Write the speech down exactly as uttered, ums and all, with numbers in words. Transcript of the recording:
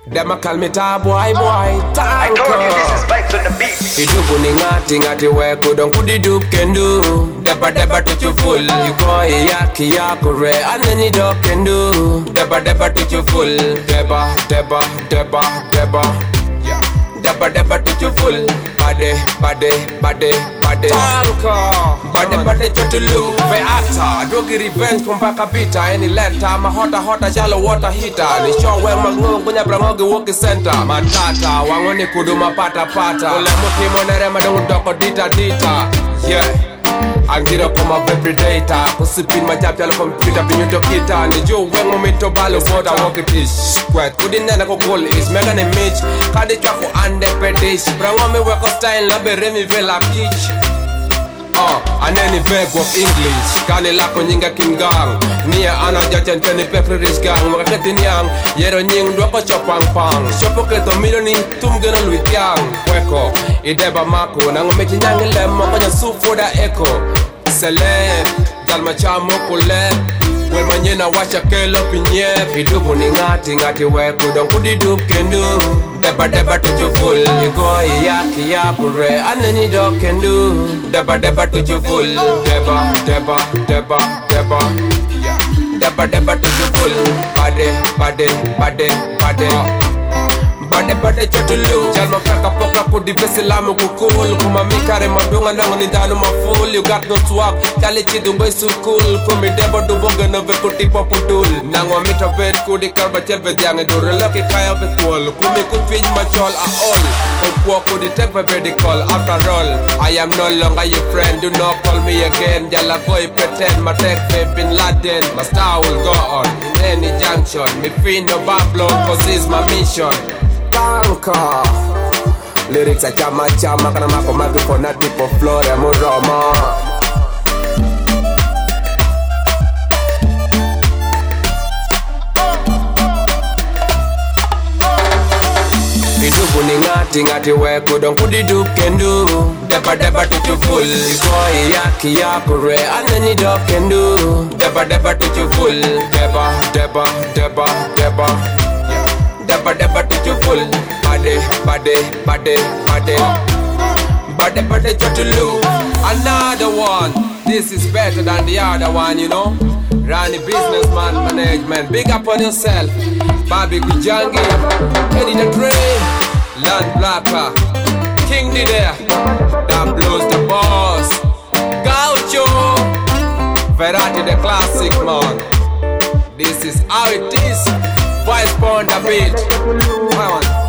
Them a call me tar boy boy. I told you this is vibes on the beat. Idubu ni ngati ngati we kudon kudidup kendo. Deba deba tuchu full. You go yaki yakure anani do kendo. Deba deba tuchu full. Deba deba deba deba. Yeah. Deba deba tuchu full. Bade bade bade bade. Tanko. Bade bade chotulu. Ve ata. Dogi revenge kumpaka bita. Any letter. Ma hota hota shallow water heater. Ni show we magnum kunya brangogi woki center. Matata. Wangoni kuduma pata pata. Ule muti monere madungu doko dita dita. Yeah. Angira koma every data. Kusipin majapya lo computer pinyuto kita. Ni juu wengu mito balo water woki tish. Kwet kudinena kukul is mega ni mitch. Kadi chwaku ande pedish. Brangomi weko style labe remi vela kitch. Uh, aneni veg of English. Kani lako nyinga kingang. Nia ana jachen teni pepri rich gang. Wakati nyang. Yero nying dwako chopang pang. Shopo keto milioni tumgena luit yang. Kweko, ideba mako. Nangomechi nyangi lemo kanya sufoda eko. Select, dalma chamo kule. Well manyena wacha kelo pinye. Idubu ni ngati ngati weku. Don kudidup kendo. Deba deba tuju full. Iko yaki yakure anani do kendo. Deba deba tuju full. Deba deba deba deba. Yeah. Deba deba tuju full. Bade bade bade bade. Bade bade chotulu. Jalma kaka poka kudi vesi lamu kukul. Kuma mikare madunga nango nindanu maful. You got no swag. Kali chidungo isu cool. Kumi debo duboga no vekuti popudul. Nango mita bed kudi karba chebe diange dure. Lucky kaya betuol. Kumi kufij machol a all. Upwa kudi tepe bedi call. After all, I am no longer your friend. Do not call me again. Jala boy pretend. My tech babe bin Laden. My star will go on. In any junction. Me free no Babylon. Cause it's my mission. Tanka lyrics a chama chama kana mako mako kona tipo flore muroma. Idubu ni ngati ngati we kudon kudidup kendo. Deba deba tuchu full. Iko yaki yakure anani do kendo. Deba deba tuchu full. Deba deba deba deba. Deba deba tuju full. Bade bade bade bade. Bade bade chotulu. Another one. This is better than the other one, you know. Rani businessman management. Big up on yourself. Bobby Kujangi. Eddie the Train. Land Blacker. King D there. That blows the boss. Gaucho. Ferrati the classic man. This is how it is. Voice on the beat. Come on.